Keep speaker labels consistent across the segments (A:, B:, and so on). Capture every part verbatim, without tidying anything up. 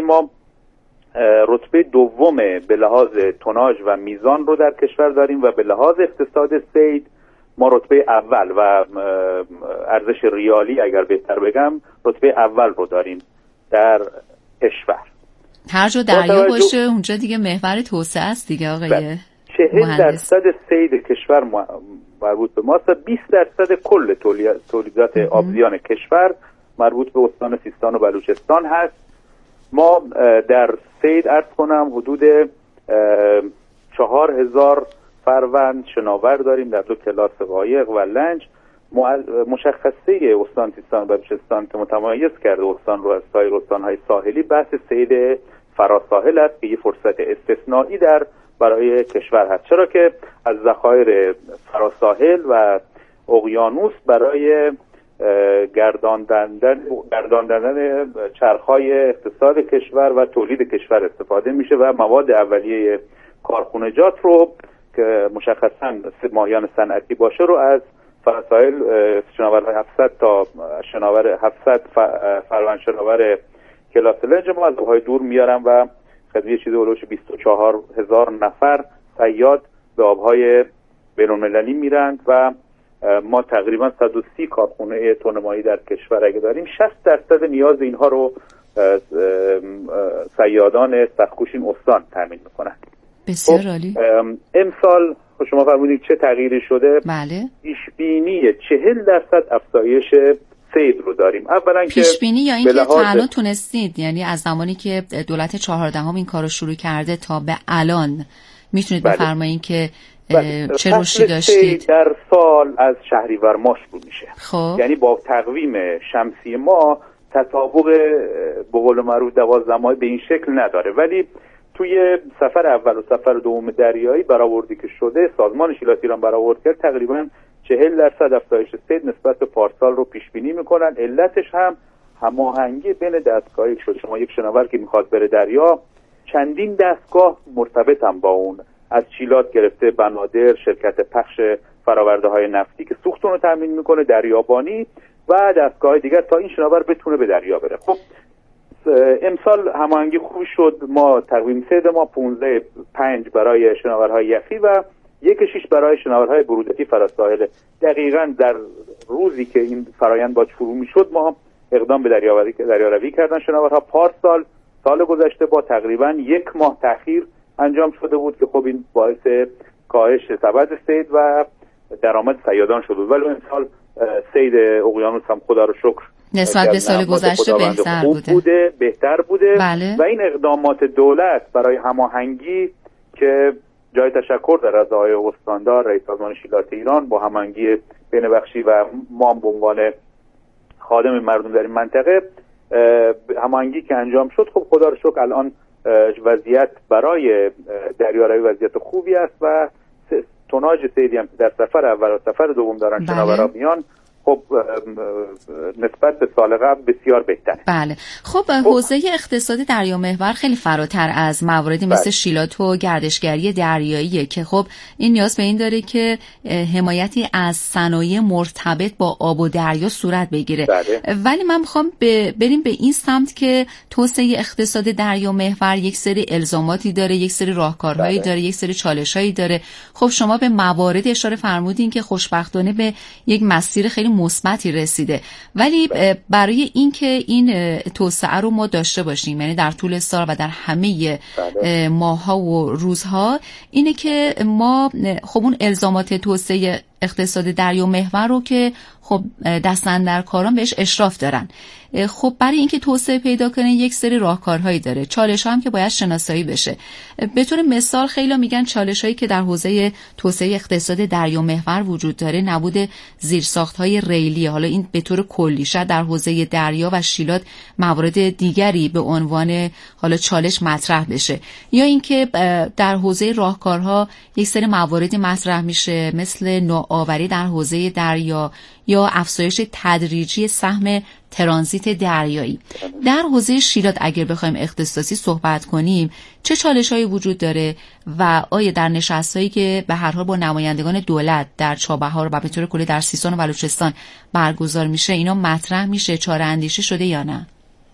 A: ما رتبه دوم به لحاظ توناژ و میزان رو در کشور داریم و به لحاظ اقتصاد صید ما رتبه اول و ارزش ریالی اگر بهتر بگم رتبه اول رو داریم در کشور.
B: هر جا دریا باشه اونجا دیگه محور توسعه است دیگه آقای
A: چهل درصد صید کشور مربوط به ماست و بیست درصد کل تولیدات آبزیان کشور مربوط به استان سیستان و بلوچستان هست. ما در صید عرض کنم حدود چهار هزار فروند شناور داریم در دو کلاس قایق و لنج. مشخصه استان سیستان و بلوچستان که متمایز کرده استان رو از سایر استان‌های ساحلی بحث صید فراساحل است که یه فرصت استثنایی در برای کشور هست، چرا که از ذخایر فراساحل و اقیانوس برای گرداندن گرداندن چرخهای اقتصاد کشور و تولید کشور استفاده میشه و مواد اولیه کارخونجات رو که مشخصاً ماهیان صنعتی باشه رو از فراساحل شناور هفتصد تا شناور هفتصد فروند شناور کلاس لنج ما از آبهای دور میارن و خدمت چیزی اولوش بیست و چهار هزار نفر صیاد به آبهای بین‌المللی میرند و ما تقریبا صد و سی کارخونه تونمایی در کشور اگه داریم شصت درصد نیاز اینها رو صیادان سخت‌کوش این استان تامین میکنن.
B: بسیار عالی.
A: امسال شما فرمودید چه تغییری شده؟
B: بله.
A: پیشبینی چهل درصد افزایش صید رو داریم. اولا که
B: پیشبینی یا اینکه تا الان تونستید، یعنی از زمانی که دولت چهاردهم این کارو شروع کرده تا به الان میتونید
A: بله.
B: بفرمایید که
A: بله.
B: چه رشدی داشتید؟
A: در سال از شهریور ماه شروع میشه.
B: خب.
A: یعنی با تقویم شمسی ما تطابق به قول معروف دوازده ماه به این شکل نداره، ولی توی سفر اول و سفر دوم دریایی برآوردی که شده سازمان شیلات ایران برآورد کرد تقریبا چهل درصد افزایش صید نسبت به پارسال رو پیش بینی میکنن. علتش هم هماهنگی بین دستگاهی شد. شما یک شناور که میخواد بره دریا چندین دستگاه مرتبطن با اون، از چیلات گرفته بنادر، شرکت پخش فراورده های نفتی که سوختون رو تامین میکنه، دریابانی و دستگاه دیگر تا این شناور بتونه به دریا بره. خب امسال هماهنگی خوبی شد. ما تقویم صید ما پانزده پنج برای شناورهای یخی و یک شش برای شناورهای برودتی فراساحل. دقیقاً در روزی که این فرایند باید شروع میشد ما اقدام به دریاروی دریاروی کردن شناورها. پارسال سال گذشته با تقریباً یک ماه تأخیر انجام شده بود که خب این باعث کاهش سبد صید و درآمد صیادان شد، ولی امسال صید اقیانوس هم خدا رو شکر
B: نسبت به سال گذشته بهتر بوده.
A: بوده بهتر بوده
B: بله.
A: و این اقدامات دولت برای هماهنگی که جای تشکر در از آقای استاندار رئیس سازمان شیلات ایران با هماهنگی بین بخشی و ما به عنوان خادم مردم در این منطقه هماهنگی که انجام شد، خب خدا رو شکر الان وضعیت برای دریاروی وضعیت خوبی است و توناژ صیدی هم در سفر اول و سفر دوم دارن شناورا میان خب نسبت به سال قبل بسیار بهتره.
B: بله. خب حوزه اقتصاد دریا محور خیلی فراتر از مواردی مثل شیلات و گردشگری دریاییه که خب این نیاز به این داره که حمایتی از صنایع مرتبط با آب و دریا صورت بگیره.
A: بله.
B: ولی من میخوام بریم به این سمت که توسعه اقتصاد دریا محور یک سری الزاماتی داره، یک سری راهکارهایی
A: بله.
B: داره، یک سری چالشهایی داره. خب شما به موارد اشاره فرمودین که خوشبختانه به یک مسیر خیلی مثبتی رسیده، ولی برای اینکه این توسعه رو ما داشته باشیم، یعنی در طول سال و در همه ماه‌ها و روزها، اینه که ما خب اون الزامات توسعه اقتصاد دریا محور رو که خب دستاندرکاران بهش اشراف دارن. خب برای اینکه توسعه پیدا کنه یک سری راهکارهایی داره، چالش‌ها هم که باید شناسایی بشه. به طور مثال خیلی میگن چالش‌هایی که در حوزه توسعه اقتصاد دریا محور وجود داره نبود زیرساخت‌های ریلی. حالا این به طور کلی شاید در حوزه دریا و شیلات موارد دیگری به عنوان حالا چالش مطرح بشه، یا اینکه در حوزه راهکارها یک سری مواردی مطرح میشه مثل نوآوری در حوزه دریا یا افزایش تدریجی سهم ترانزیت دریایی. در حوزه شیلات اگر بخوایم اختصاصی صحبت کنیم چه چالش‌هایی وجود داره و آیا در نشست‌هایی که به هر حال با نمایندگان دولت در چابهار و به طور کلی در سیستان و بلوچستان برگزار میشه اینا مطرح میشه، چاره اندیشی شده یا نه؟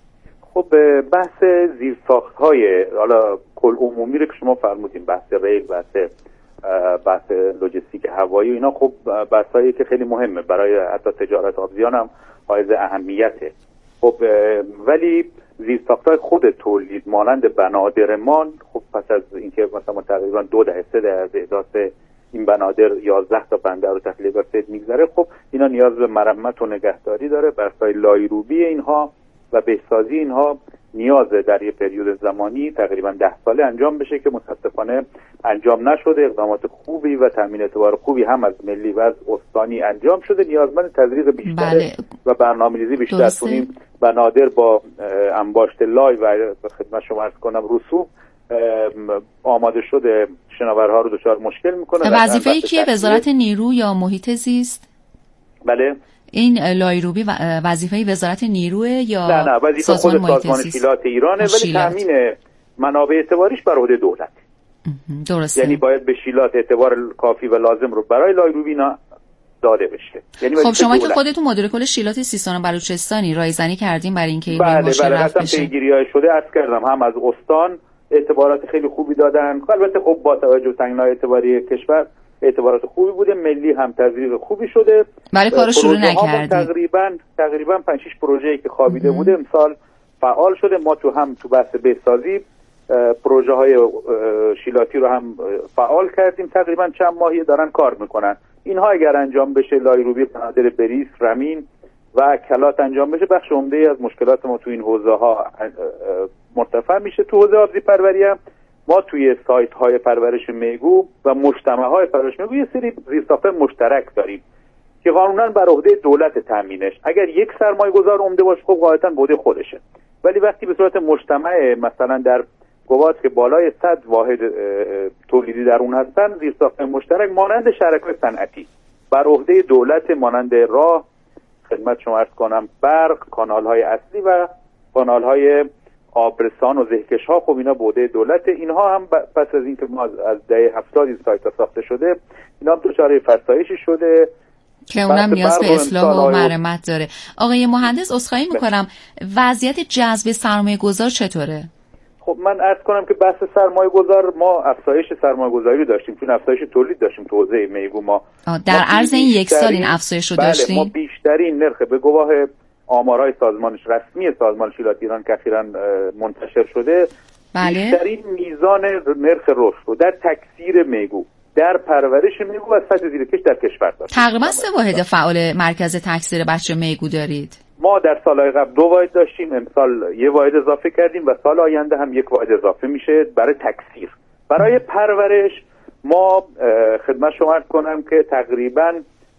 A: خب بحث زیرساخت‌های حالا کل عمومی رو که شما فرمودین، بحث ریل، بحث بحث لوجستیک هوایی، اینا خب بحثایی که خیلی مهمه برای حتی تجارت آبزیان هم حائز اهمیته. خب ولی زیرساخت‌های خود تولید مانند بنادرمان، خب پس از اینکه مثلا ما تقریبا دو دهه سه دهه از احداث این بنادر یازده تا بندر رو تخلیه بر صید میگذره، خب اینا نیاز به مرمت و نگهداری داره. بحث‌های لایروبی اینها و بهسازی اینها نیاز در یه پریود زمانی تقریبا ده ساله انجام بشه که متاسفانه انجام نشده. اقدامات خوبی و تامین اعتبار خوبی هم از ملی و از استانی انجام شده، نیازمند تزریق بیشتر
B: بله.
A: و برنامه‌ریزی بیشتر کنیم. بنادر با انباشت لای و خدمت شما عرض کنم رسوب آماده شده شناورها رو دچار مشکل میکنه.
B: وظیفه‌ای که وزارت نیرو یا محیط زیست؟
A: بله،
B: این لایروبی وظیفه وزارت نیروه یا
A: نه نه وظیفه خود سازمان شیلات ایرانه، ولی تامین منابع اعتباریش بر عهده دولت.
B: درسته.
A: یعنی باید به شیلات اعتبار کافی و لازم رو برای لایروبی داده بشه. یعنی
B: خب شما که خودتون مدیر کل شیلات سیستان و بلوچستانی رایزنی کردین برای اینکه این
A: بله
B: مشکل
A: بله
B: رفع بشه.
A: پیگیری‌های شده عرض کردم، هم از استان اعتبارات خیلی خوبی دادن، البته خب با توجه به تنگنای اعتباری کشور اعتبارات خوبی بوده، ملی هم تزریق خوبی شده.
B: برای کار شروع نکردید.
A: تقریبا تقریبا پنج شش پروژه‌ای که خوابیده بوده امسال فعال شده. ما تو هم تو بحث بهسازی پروژه های شیلاتی رو هم فعال کردیم، تقریبا چند ماهی دارن کار میکنن. اینها اگر انجام بشه، لایروبی، بنادر بریس، رمین و کلات انجام بشه، بخش عمده از مشکلات ما تو این حوزه ها مرتفع میشه. تو حوزه آبزی پروری هم ما توی سایت های پرورش میگو و مجتمع های پرورش میگو یه سری زیرساخت مشترک داریم که قانونا بر عهده دولت تامینش. اگر یک سرمایه گذار عمده باشه خب قاعدتا به عهده خودشه، ولی وقتی به صورت مجتمع مثلا در گوات که بالای صد واحد تولیدی در اون هستن، زیرساخت مشترک مانند شرکای صنعتی بر عهده دولت، مانند راه، خدمت شما عرض کنم برق، کانال های اصلی و کانال های آبرسان و زهکش ها، خب اینا به عهده دولت. اینها هم پس از اینکه ما از دهه هفتاد این سایت ها ساخته شده، اینا هم دچار فرسایشی شده
B: که اونم نیاز به اصلاح و مرمت داره. آقای مهندس عذرخواهی میکنم، وضعیت جذب سرمایه گذار چطوره؟
A: خب من عرض کنم که بحث سرمایه گذار، ما افزایش سرمایه گذاری داشتیم، چون افزایش تولید داشتیم تو حوزه میگو. ما
B: در عرض این یک سال این افزایش رو داشتیم.
A: بله، ما بیشترین نرخ به گواه آمارهای سازمانش رسمی سازمان شیلات ایران که اخیراً منتشر شده، بله. بیشترین میزان نرخ رشد رو در تکثیر میگو، در پرورش میگو و سطح زیرکش در کشور داشت.
B: تقریبا سه واحد فعال مرکز تکثیر بچه میگو دارید.
A: ما در سالهای قبل دو واحد داشتیم، امسال یه واحد اضافه کردیم و سال آینده هم یک واحد اضافه میشه برای تکثیر. برای پرورش ما خدمت شما عرض کنم که تقریبا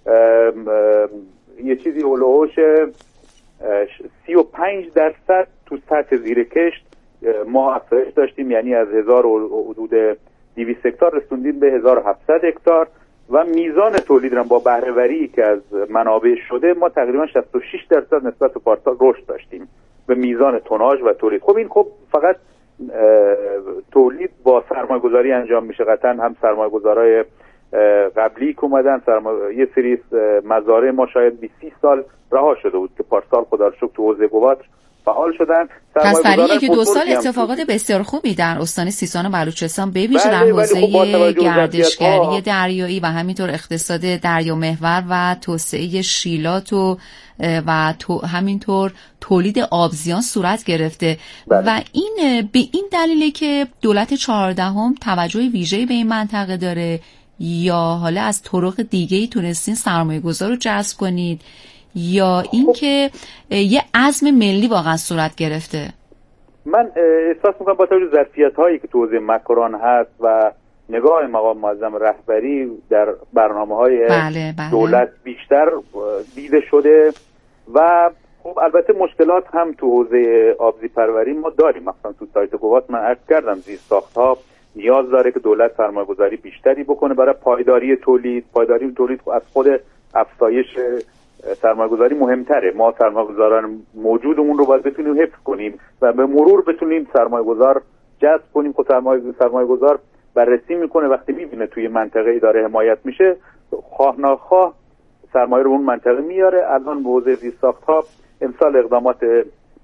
A: یه چیزی هولوش سی و پنج درصد تو سطح زیرکشت ما افزایش داشتیم، یعنی از هزار و حدود دویست هکتار رسوندیم به هزار و هفتصد هکتار و میزان تولید را با بهره وری که از منابع شده ما تقریبا شصت و شش درصد نسبت به پارسال رشد داشتیم به میزان توناژ و تولید. خب این خب فقط تولید با سرمایه گذاری انجام میشه، قطعا هم سرمایه گذارای قبلی که اومدن، سرمایه یه سری مزارع ما شاید بیست سال رها شده بود که پارسال خدا رو شکر تو حوزه گوات فعال شدن.
B: پس برای یکی دو سال اتفاقات بسیار خوبی در استان سیستان و بلوچستان به ویژه در حوزه گردشگری دریایی و همینطور اقتصاد دریا محور و توسعه شیلات و و تو همینطور تولید آبزیان صورت گرفته. بله. و این به این دلیله که دولت چهاردهم توجه ویژه‌ای به این منطقه داره، یا حالا از طرق دیگه‌ای تونستین سرمایه‌گذار رو جذب کنید، یا اینکه یه عزم ملی واقعا صورت گرفته؟
A: من احساس میکنم با توجه به ظرفیت‌هایی که تو حوزه مکران هست و نگاه مقام معظم رهبری در برنامه‌های بله، بله. دولت بیشتر دیده شده و خب البته مشکلات هم تو حوزه آبزی پروری ما داریم. مثلا تو سایت گوات من عرض کردم زیرساخت‌ها نیاز داره که دولت سرمایه‌گذاری بیشتری بکنه برای پایداری تولید. پایداری تولید از خود افزایش سرمایه‌گذاری مهمتره. ما سرمایه‌گذاران موجودمون رو باید بتونیم حفظ کنیم و به مرور بتونیم سرمایه‌گذار جذب کنیم. خود سرمایه سرمایه‌گذار بررسی میکنه، وقتی میبینه توی منطقه‌ای داره حمایت میشه، خواه ناخواه سرمایه رو اون منطقه میاره. الان به حوزه زیرساخت‌ها امسال اقدامات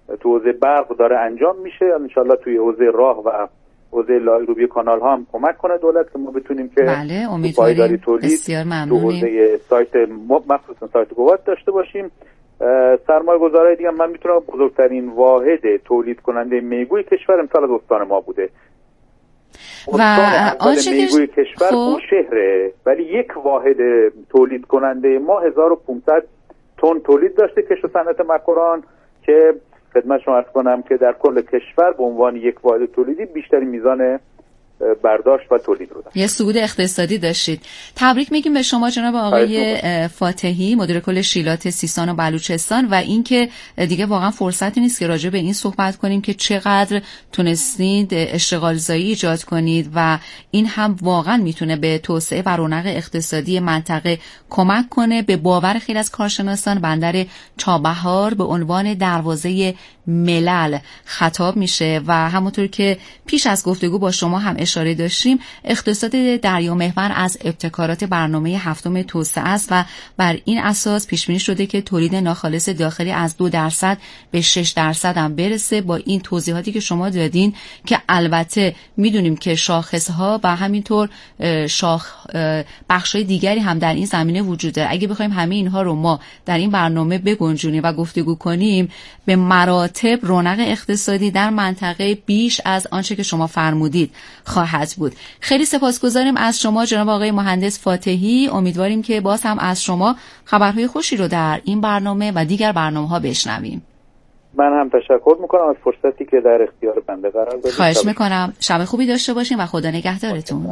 A: تو حوزه برق داره انجام میشه. ان شاءالله توی حوزه راه و حوزه لایروبی کانال ها هم کمک کنه دولت که ما بتونیم که
B: بله امیدواریم. بسیار ممنونیم.
A: تو حوزه سایت مخصوصا سایت گوات داشته باشیم. سرمایه گذارای دیگه من میتونم بزرگترین واحد تولید کننده میگوی کشور امسال از استان ما بوده
B: و آنچه
A: میگوی کشور بوشهره، ولی یک واحد تولید کننده ما هزار و پانصد تن تولید داشته کشت و صنعت مکران که خدمت شما عرض کنم که در کل کشور به عنوان یک واحد تولیدی بیشترین میزان برداشت و تولید رو داشت.
B: یه صعود اقتصادی داشتید. تبریک میگیم به شما جناب آقای فاتحی، مدیر کل شیلات سیستان و بلوچستان، و اینکه دیگه واقعا فرصتی نیست که راجع به این صحبت کنیم که چقدر تونستید اشتغال زایی ایجاد کنید و این هم واقعا میتونه به توسعه و رونق اقتصادی منطقه کمک کنه. به باور خیلی از کارشناسان بندر چابهار به عنوان دروازه ملل خطاب میشه و همونطور که پیش از گفتگو با شما هم اشاره داشتیم، اقتصاد دریامحور از ابتکارات برنامه هفتم توسعه است و بر این اساس پیش بینی شده که تولید ناخالص داخلی از دو درصد به شش درصد هم برسه. با این توضیحاتی که شما دادین که البته میدونیم که شاخصها و همینطور شاخ بخشای دیگری هم در این زمینه وجود داره، اگه بخوایم همه اینها رو ما در این برنامه بگنجونیم و گفتگو کنیم به مراتب رونق اقتصادی در منطقه بیش از آنچه که شما فرمودید خواهد بود. خیلی سپاسگزاریم از شما جناب آقای مهندس فاتحی. امیدواریم که باز هم از شما خبرهای خوشی رو در این برنامه و دیگر برنامه‌ها بشنویم.
A: من هم تشکر میکنم از فرصتی که در اختیار بنده قرار دادید.
B: خواهش میکنم. شب خوبی داشته باشین و خدا نگهدارتون.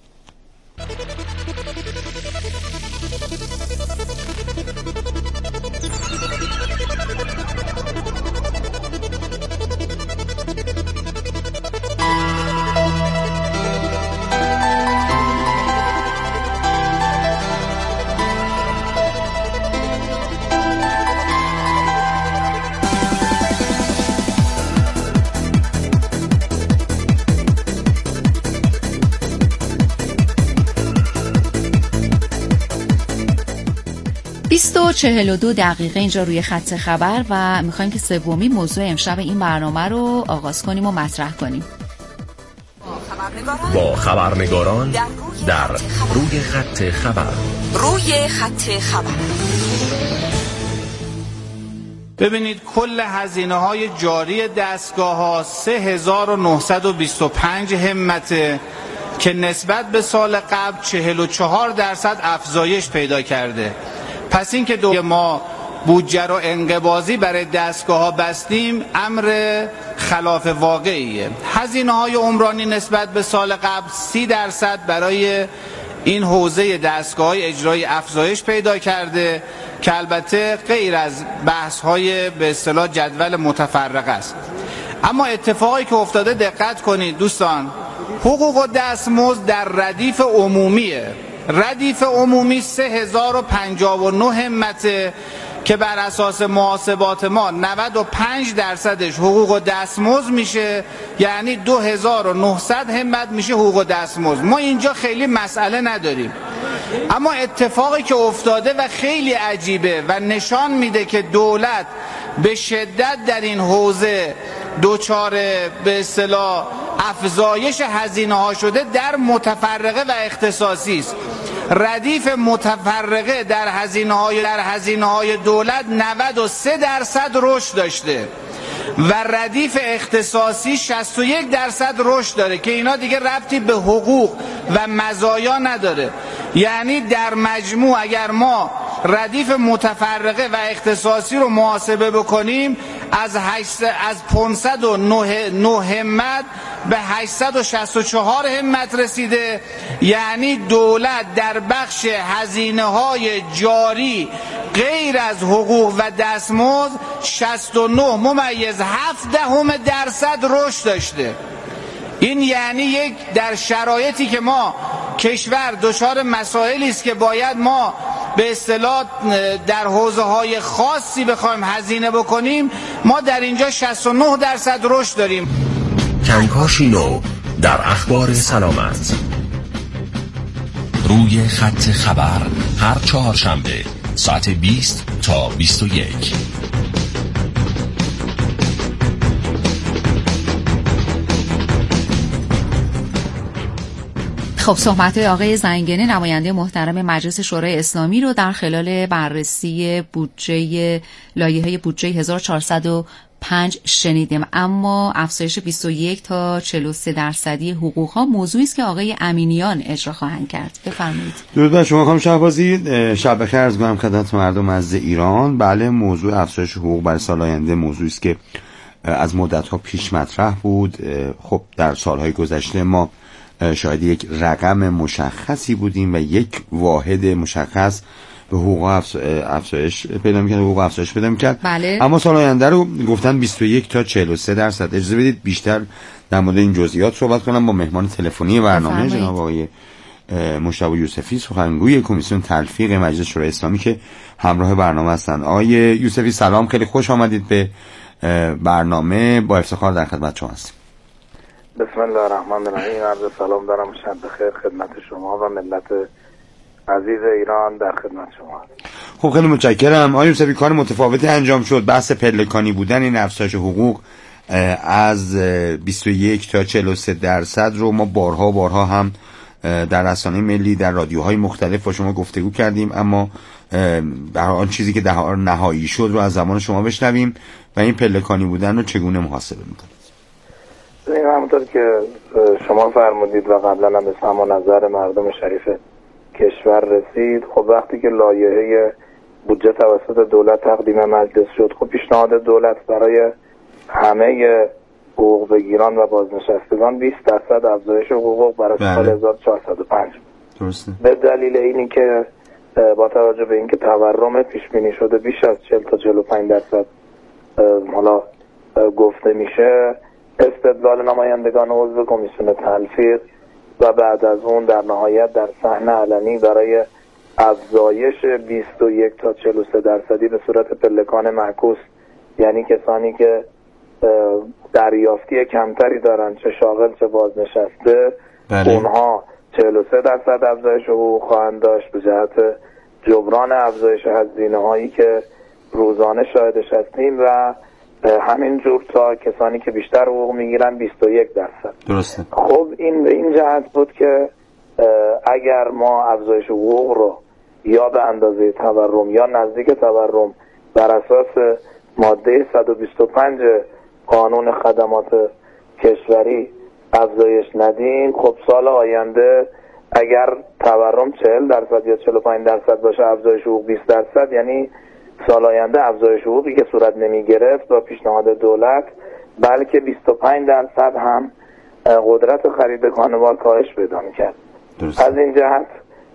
B: بیست و چهل و دو دقیقه اینجا روی خط خبر و میخوایم که سومی موضوع امشب این برنامه رو آغاز کنیم و مطرح کنیم.
C: با خبرنگاران در روی خط خبر.
D: روی خط خبر.
E: ببینید کل هزینه های جاری دستگاه ها سه هزار و نهصد و بیست و پنج همته که نسبت به سال قبل چهل و چهار درصد افزایش پیدا کرده. پس این که دو ما بودجه رو انقباضی برای دستگاه ها بستیم امر خلاف واقعیه. هزینه های عمرانی نسبت به سال قبل سی درصد برای این حوزه دستگاه های اجرایی افزایش پیدا کرده که البته غیر از بحث های به اصطلاح جدول متفرق است. اما اتفاقی که افتاده دقت کنید دوستان، حقوق و دستمزد در ردیف عمومیه. ردیف عمومی سه هزار و پنجاه و نه همته که بر اساس محاسبات ما نود و پنج درصدش حقوق و دستمزد میشه، یعنی دو هزار و نهصد همت میشه حقوق و دستمزد. ما اینجا خیلی مسئله نداریم. اما اتفاقی که افتاده و خیلی عجیبه و نشان میده که دولت به شدت در این حوزه دوچار به اصطلاح افزایش هزینه ها شده در متفرقه و اختصاصی است. ردیف متفرقه در هزینه های در هزینه های دولت نود و سه درصد رشد داشته و ردیف اختصاصی شصت و یک درصد رشد داره که اینا دیگه ربطی به حقوق و مزایا نداره. یعنی در مجموع اگر ما ردیف متفرقه و اختصاصی رو محاسبه بکنیم از از پانصد و نه همت به هشتصد و شصت و چهار همت رسیده. یعنی دولت در بخش هزینه های جاری غیر از حقوق و دستمزد شصت و نه ممیز هفت دهم درصد رشد داشته. این یعنی یک در شرایطی که ما کشور دچار مسائلی است که باید ما به اصطلاح در حوزه های خاصی بخوایم هزینه بکنیم، ما در اینجا شصت و نه درصد رشد داریم.
C: کنکاشی نو در اخبار سلامت. روی خط خبر هر چهارشنبه ساعت بیست تا بیست و یک.
B: خب صحبت آقای زنگنه نماینده محترم مجلس شورای اسلامی رو در خلال بررسی بودجه لایحه بودجه هزار و چهارصد و پنج شنیدیم. اما افزایش بیست و یک تا چهل و سه درصدی حقوق‌ها موضوعی است که آقای امینیان اجرا خواهند کرد. بفرمایید.
F: درود بر شما خانم شهبازی. شب بخیر عرض می‌کنم خدمت مردم عزیز ایران. بله، موضوع افزایش حقوق برای سال آینده موضوعی است که از مدت‌ها پیش مطرح بود. خب در سال‌های گذشته ما شاید یک رقم مشخصی بودیم و یک واحد مشخص به حقوق افزایش پیدا می‌کرد، حقوق افزایش پیدا می‌کرد.
B: بله.
F: اما سال آینده رو گفتن بیست و یک تا چهل و سه درصد. اجازه بدید بیشتر در مورد این جزئیات صحبت کنم با مهمان تلفنی برنامه جناب آقای مجتبی یوسفی، سخنگوی کمیسیون تلفیق مجلس شورای اسلامی که همراه برنامه هستند. آقای یوسفی سلام، خیلی خوش آمدید به برنامه. با افتخار در خدمت شما هستیم.
G: بسم الله الرحمن الرحیم. عرض سلام دارم، شب بخیر خدمت شما و ملت عزیز ایران در خدمت شما.
F: خب خیلی متشکرم. آقای یوسفی، کار متفاوتی انجام شد. بحث پلکانی بودن این افزایش حقوق از بیست و یک تا چهل و سه درصد رو ما بارها بارها هم در رسانه ملی در رادیوهای مختلف با شما گفتگو کردیم، اما در آن چیزی که در نهایی شد رو از زمان شما بشنویم و این پلکانی بودن رو چگونه محاسبه میکنید؟
G: همونطور که شما فرمودید و قبلا هم به سماع نظر مردم شریف کشور رسید، خب وقتی که لایحه بودجه توسط دولت تقدیم مجلس شد، خب پیشنهاد دولت برای همه حقوق بگیران و بازنشستگان بیست درصد افزایش حقوق برای سال هزار و چهارصد و پنج.
F: درسته.
G: به دلیل اینی که با توجه به اینکه تورم پیش بینی شده بیش از چهل تا چهل و پنج درصد حالا گفته میشه، استدلال نمایندگان عضو کمیسیون تلفیق و بعد از اون در نهایت در صحنه علنی برای افزایش بیست و یک تا چهل و سه درصدی به صورت پلکان معکوس، یعنی کسانی که دریافتی کمتری دارن، چه شاغل چه بازنشسته،
F: بله.
G: اونها چهل و سه درصد افزایش حقوق خواهند داشت به جهت جبران افزایش هزینه هایی که روزانه شاهدش هستیم و همینجور تا کسانی که بیشتر حقوق میگیرن بیست و یک درصد.
F: درسته.
G: خب این به این جهت بود که اگر ما افزایش حقوق رو یا به اندازه تورم یا نزدیک تورم بر اساس ماده صد و بیست و پنج قانون خدمات کشوری افزایش ندیم، خب سال آینده اگر تورم چهل درصد یا چهل و پنج درصد باشه، افزایش حقوق بیست درصد، یعنی سال آینده افزایش حقوقی که صورت نمی گرفت با پیشنهاد دولت، بلکه بیست و پنج درصد هم قدرت خرید خانوار کاهش پیدا می‌کرد. از این جهت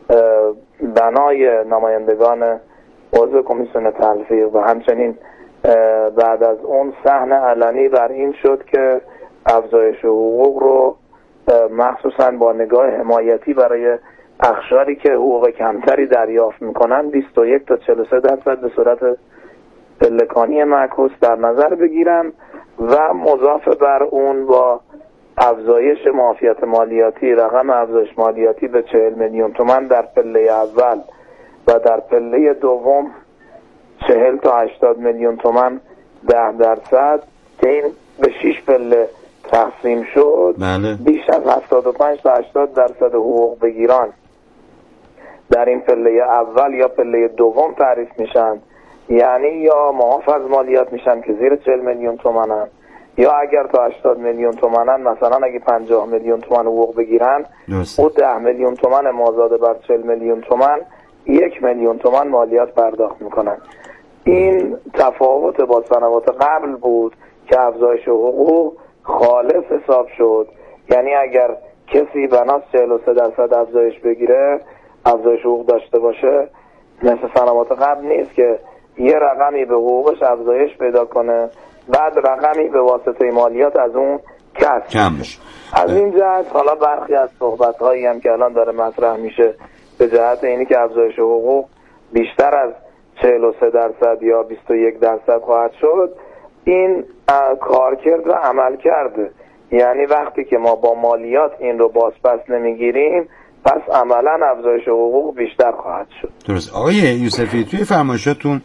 G: بنای نمایندگان عضو کمیسیون تلفیق و همچنین بعد از اون صحنه علنی بر این شد که افزایش حقوق رو مخصوصا با نگاه حمایتی برای اقشاری که حقوق کمتری دریافت میکنن بیست و یک تا چهل و سه درصد به صورت پلکانی معکوس در نظر بگیرن و مضاف بر اون با افزایش معافیت مالیاتی، رقم افزایش مالیاتی به چهل میلیون تومان در پله اول و در پله دوم چهل تا هشتاد میلیون تومان ده درصد که این به شش پله تقسیم شد.
F: بله.
G: بیش از هفتاد و پنج تا هشتاد درصد حقوق بگیران در این پله اول یا پله دوم تعریف میشن، یعنی یا معاف از مالیات میشن که زیر چهل میلیون تومانن، یا اگر تا هشتاد میلیون تومانن، مثلا اگه پنجاه میلیون تومان حقوق بگیرن او ده میلیون تومان مازاده بر چهل میلیون تومان یک میلیون تومان مالیات پرداخت میکنن. این تفاوت با سنوات قبل بود که افزایش حقوق خالص حساب شد، یعنی اگر کسی بناس چهل و سه درصد افزایش بگیره، افزایش حقوق داشته باشه، مثل سنوات قبل نیست که یه رقمی به حقوقش افزایش پیدا کنه بعد رقمی به واسطه مالیات از اون کم بشه. از این جهت حالا برخی از صحبت‌هایی هم که الان داره مطرح میشه به جهت اینی که افزایش حقوق بیشتر از چهل و سه درصد یا بیست و یک درصد خواهد شد، این کارکرد و عمل کرده، یعنی وقتی که ما با مالیات این رو بازپس نمیگیریم پس عملا افزایش حقوق بیشتر خواهد شد.
F: درست. آقای یوسفی توی فرمایشاتون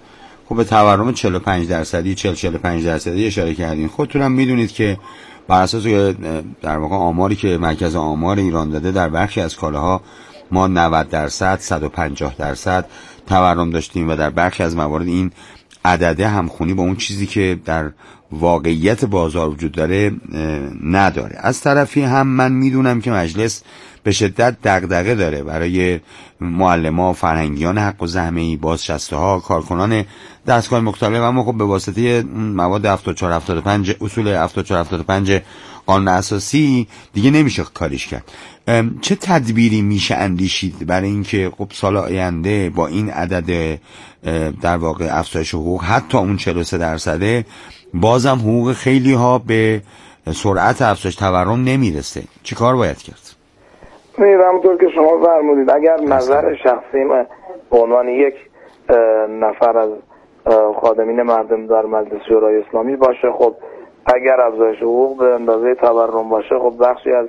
F: خب به تورم چهل و پنج درصدی چهل چهل و پنج درصدی اشاره کردین. خودتون هم میدونید که بر اساس در واقع آماری که مرکز آمار ایران داده در برخی از کالاها ما نود درصد صد و پنجاه درصد تورم داشتیم و در برخی از موارد این عدده همخونی با اون چیزی که در واقعیت بازار وجود داره نداره. از طرفی هم من میدونم که مجلس به شدت دغدغه داره برای معلمان، فرهنگیان حق و زحمه‌ای، بازنشسته ها، کارکنان دستگاه مختلف، اما خب به واسطه مواد هفتاد و چهار هفتاد و پنج اصول هفتاد و چهار هفتاد و پنج قانون اساسی دیگه نمیشه کاریش کرد. چه تدبیری میشه اندیشید برای اینکه خب سال آینده با این عدد در واقع افزایش حقوق حتی اون چهل و سه درصده بازم حقوق خیلی ها به سرعت افزایش تورم نمیرسه؟ چی کار باید کرد؟
G: همونطور که شما فرمودید، اگر نظر شخصی من به عنوان یک نفر از خادمین مردم در مجلس شورای اسلامی باشه، خب اگر افزایش حقوق به اندازه تورم باشه، خب بخشی از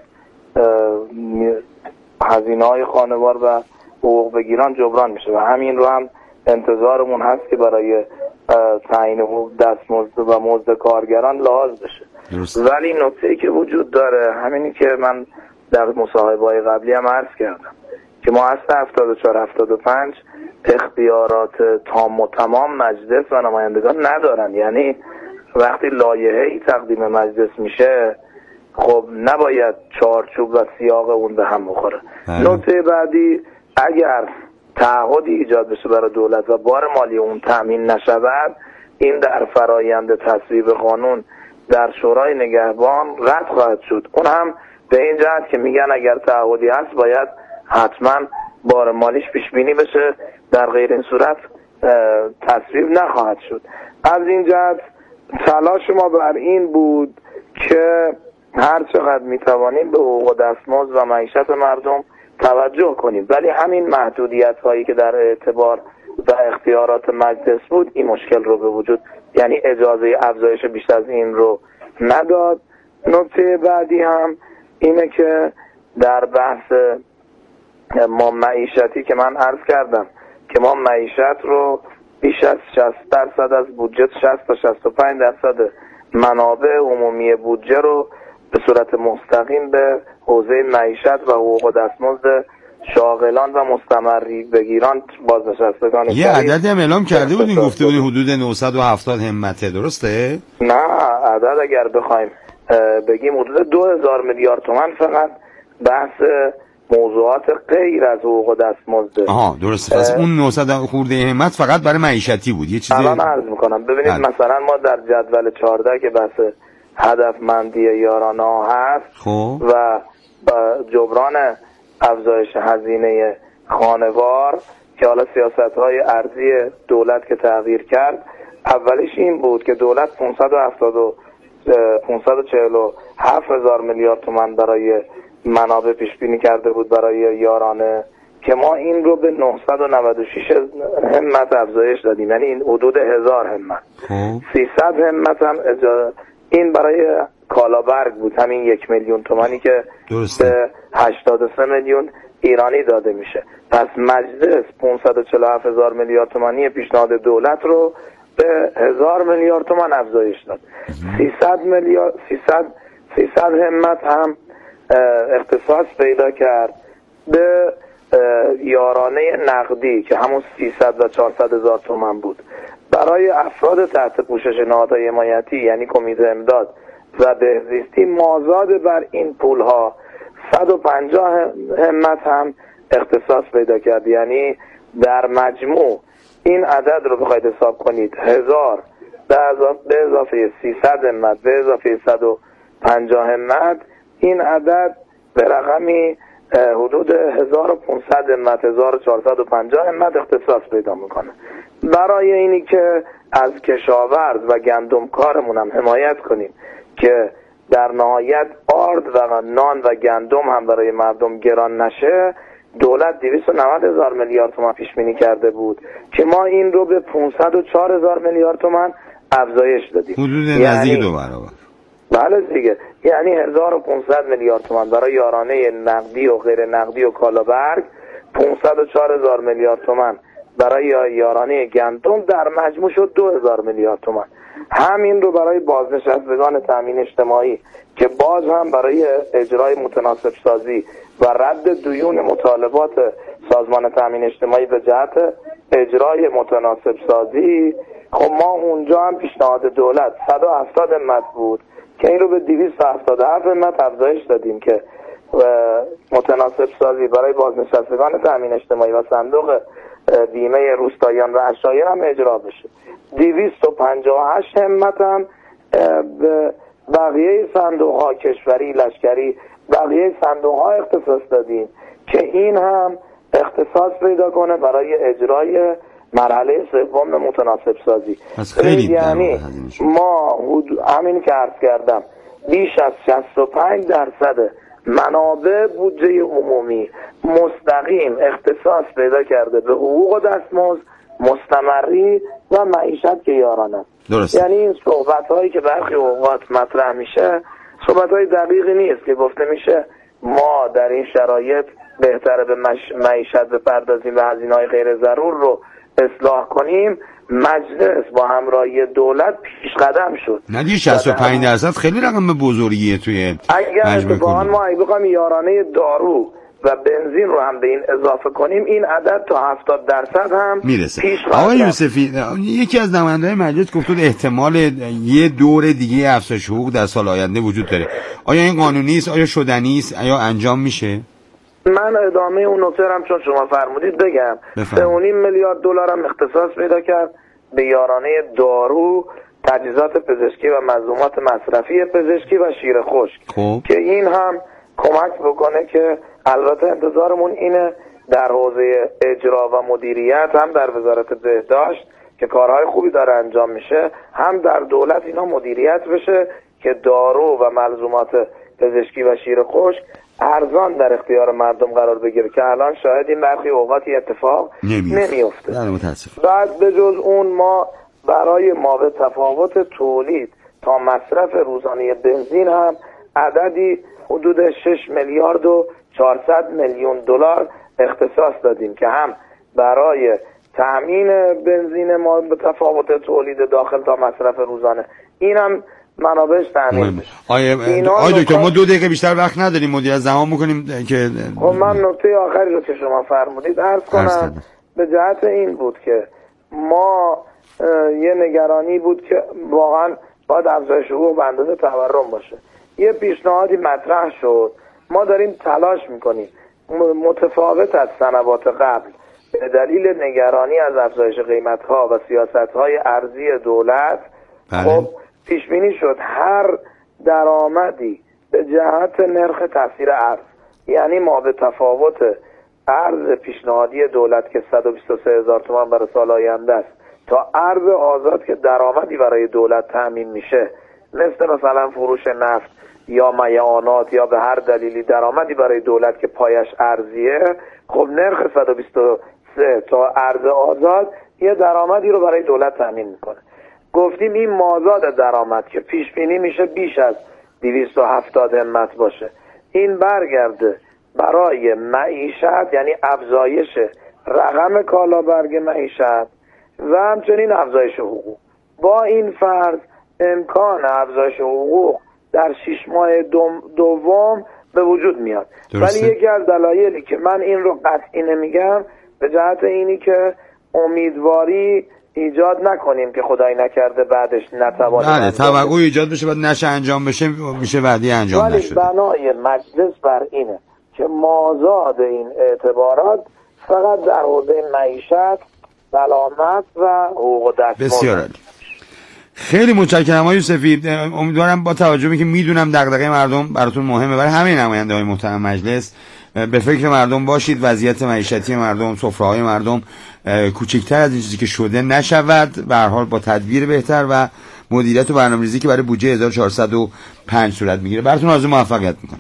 G: هزینه‌های خانوار و حقوق بگیران جبران میشه و همین رو هم انتظارمون هست که برای تعیین حقوق دستمزد و مزد کارگران لحاظ بشه. درست. ولی نکته‌ای که وجود داره همینی که من در مصاحبه‌های قبلی هم عرض کردم که ما هست هفتاد و چهار هفتاد و پنج اختیارات تام و تمام مجلس و نمایندگان ندارن. یعنی وقتی لایحه‌ای تقدیم مجلس میشه خب نباید چارچوب و سیاق اون به هم بخوره. نکته بعدی، اگر تعهدی ایجاد بشه برای دولت و بار مالی اون تامین نشود، این در فرایند تصویب قانون در شورای نگهبان رد خواهد شد. اون هم به این جهت که میگن اگر تعهدی هست باید حتما بار مالیش پیش بینی بشه، در غیر این صورت تصویب نخواهد شد. از این جهت تلاش ما بر این بود که هر چقدر میتوانیم به حقوق و دستمزد و معیشت مردم توجه کنیم، ولی همین محدودیت هایی که در اعتبار و اختیارات مجلس بود این مشکل رو به وجود، یعنی اجازه افزایش بیش از این رو نداد. نکته بعدی هم اینه که در بحث ما معیشتی که من عرض کردم که ما معیشت رو بیش از شصت درصد از بودجه، شصت تا شصت و پنج درصد منابع عمومی بودجه رو به صورت مستقیم به حوزه معیشت و حقوق و دستمزد شاغلان و مستمری بگیران بازنشستگان.
F: یه عددی هم اعلام کرده بودین، گفته بودین حدود نهصد و هفتاد همته، درسته؟
G: نه، عدد اگر بخوایم بگیم حدود دو هزار میلیارد تومان فقط بحث موضوعات غیر از حقوق و دستمزد.
F: آها درسته. پس اون نهصد خورده همت فقط برای معیشتی بود. یه چیزی
G: الان عرض میکنم ببینید هد. مثلا ما در جدول چهارده که بحث هدفمندی یارانه ها هست
F: خوب.
G: و جبران افزایش هزینه خانوار که حالا سیاست‌های ارضی دولت که تغییر کرد، اولیش این بود که دولت پانصد و هفتاد و پانصد و چهل و هفت هزار میلیارد تومان برای منابع پیش بینی کرده بود برای یارانه که ما این رو به نهصد و نود و شش همت افزایش دادیم، یعنی این حدود هزار همت. سیصد همت هم اجازه این برای کالابرگ بود، همین یک میلیون تومانی که درسته. به هشتاد و سه میلیون ایرانی داده میشه. پس مجلس پانصد و چهل و هفت هزار میلیارد تومانی پیشنهاد دولت رو به هزار میلیارد تومان افزایش داد. سیصد میلیارد سیصد سیصد همت هم اختصاص پیدا کرد به یارانه نقدی که همون سیصد و چهارصد هزار تومان بود برای افراد تحت پوشش نهادهای حمایتی، یعنی کمیته امداد و بهزیستی. مازاد بر این پولها صد و پنجاه همت هم اختصاص پیدا کرد، یعنی در مجموع این عدد رو بخواید حساب کنید هزار به اضافه سیصد همت به اضافه صد و پنجاه همت، این عدد به رقمی حدود هزار و پانصد همت هزار و چهارصد و پنجاه همت اختصاص پیدا میکنه برای اینی که از کشاورز و گندمکارمون هم حمایت کنیم که در نهایت آرد و نان و گندم هم برای مردم گران نشه. دولت دویست و نود هزار میلیارد تومان پیش بینی کرده بود که ما این رو به پانصد و چهار هزار میلیارد تومان افزایش دادیم،
F: حدود نزدیک دو برابر.
G: بله دیگه، یعنی هزار و پانصد میلیارد تومان برای یارانه نقدی و غیر نقدی و کالابرگ، پانصد و چهار هزار میلیارد تومان برای یارانه گندم در مجموع شد دو هزار میلیارد تومان. همین رو برای بازنشستگان تامین اجتماعی که باز هم برای اجرای متناسب سازی و رد دیون مطالبات سازمان تامین اجتماعی به جهت اجرای متناسب سازی، خب ما اونجا هم پیشنهاد دولت صد و هفتاد همت بود که این رو به دویست و هفتاد و هفت همت افزایش دادیم که متناسب سازی برای بازنشستگان تامین اجتماعی و صندوق بیمه روستاییان و اشایر هم اجرا بشه. دویست و پنجاه و هشت همت هم به بقیه صندوق ها کشوری، لشکری، بقیه صندوق ها اختصاص دادیم که این هم اختصاص پیدا کنه برای اجرای مرحله سوم متناسب سازی. یعنی ما همین که عرض کردم بیش از شصت و پنج درصد منابع بودجه عمومی مستقیم اختصاص پیدا کرده به حقوق و دستمزد مستمری و معیشت که یارانه است. درست. یعنی این صحبت هایی که برخی اوقات مطرح میشه صحبت های دقیقی نیست که گفته میشه ما در این شرایط بهتره به معیشت بپردازیم و هزینه های غیر ضرور رو اصلاح کنیم. مجلس با همراهی دولت پیش قدم شد.
F: ندی شصت و پنج درصد خیلی رقم بزرگیه توی
G: اگر اتفاقا ما اگه بخوایم یارانه دارو و بنزین رو هم به این اضافه کنیم این عدد تا هفتاد درصد هم
F: میرسه.
G: پیش
F: آقای یوسفی یکی از نماینده‌های مجلس گفت احتمال یه دور دیگه افزایش حقوق در سال آینده وجود داره. آیا این قانونی است؟ آیا شدنی است؟ آیا انجام میشه؟
G: من ادامه اون نکته هم چون شما فرمودید بگم. سه و نیم میلیارد دلار هم اختصاص پیدا کرد به یارانه دارو، تجهیزات پزشکی و ملزومات مصرفی پزشکی و شیر خشک که این هم کمک بکنه که البته انتظارمون اینه در حوزه اجرا و مدیریت هم در وزارت بهداشت که کارهای خوبی داره انجام میشه هم در دولت اینا مدیریت بشه که دارو و ملزومات پزشکی و شیر خشک ارزان در اختیار مردم قرار بگیره که الان شاهدیم برخی اوقاتی اتفاق نمیفته. بعد به جز اون ما برای ما به تفاوت تولید تا مصرف روزانه بنزین هم عددی حدود شش میلیارد و چهارصد میلیون دلار اختصاص دادیم که هم برای تأمین بنزین ما به تفاوت تولید داخل تا مصرف روزانه این هم منابعش تأمین بشه.
F: آیا آیا دکتر ما دو دقیقه بیشتر وقت نداریم مدیر زمان میکنیم که
G: خب من نکته آخری رو که شما فرمودید عرض کنم به جهت این بود که ما یه نگرانی بود که واقعا باید افزایش حقوق به اندازه تورم باشه. یه پیشنهادی مطرح شد، ما داریم تلاش میکنیم متفاوت از سنوات قبل به دلیل نگرانی از افزایش قیمت‌ها و سیاست‌های ارزی دولت بله. خب پیش بینی شد هر درآمدی به جهت نرخ تاثیر ارز، یعنی ما به تفاوت ارز پیشنهادی دولت که صد و بیست و سه هزار تومان برای سال آینده است تا ارز آزاد که درآمدی برای دولت تامین میشه مثل مثلا فروش نفت یا میعانات یا به هر دلیلی درآمدی برای دولت که پایش ارزیه، خب نرخ صد و بیست و سه تا ارز آزاد یه درآمدی رو برای دولت تامین میکنه. گفتیم این مازاد درآمد که پیش بینی میشه بیش از دویست و هفتاد همت باشه این برگرده برای معیشت، یعنی افزایش رقم کالابرگ معیشت و همچنین افزایش حقوق. با این فرض امکان افزایش حقوق در شش ماه دوم, دوم به وجود میاد. ولی یکی از دلایلی که من این رو قطعی نمیگم به جهت اینی که امیدواری ایجاد نکنیم که خدای نکرده بعدش نتوانیم.
F: بله توقع ایجاد بشه بعد نشه انجام بشه میشه بعدی انجام
G: ولی
F: نشده.
G: ولی بنای مجلس بر اینه که مازاد این اعتبارات فقط در حوزه معیشت، سلامت و حقوق دستمزد.
F: بسیار عالی. خیلی متشکرم آقای یوسفی. امیدوارم با توجه به که میدونم دغدغه مردم براتون مهمه برای همه نماینده‌های محترم مجلس به فکر مردم باشید، وضعیت معیشتی مردم، سفره‌های مردم کوچکتر از این چیزی که شده نشود، به هر حال با تدبیر بهتر و مدیریت و برنامه‌ریزی که برای بودجه هزار و چهارصد و پنج صورت میگیره. براتون آرزوی موفقیت میکنم.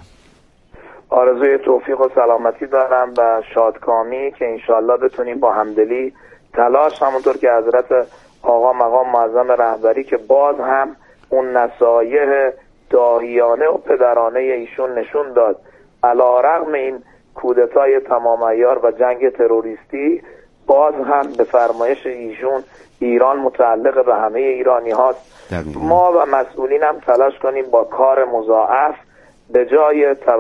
G: آرزوی توفیق و سلامتی دارم و شادکامی که انشالله بتونیم با همدلی تلاش همونطور که حضرت آقا مقام معظم رهبری که باز هم اون نصایح داهیانه و پدرانه ایشون نشون داد علیرغم این کودتای تمام عیار و جنگ تروریستی باز هم به فرمایش ایشون ایران متعلق به همه ایرانی هاست. ما و مسئولین هم تلاش کنیم با کار مضاعف به جای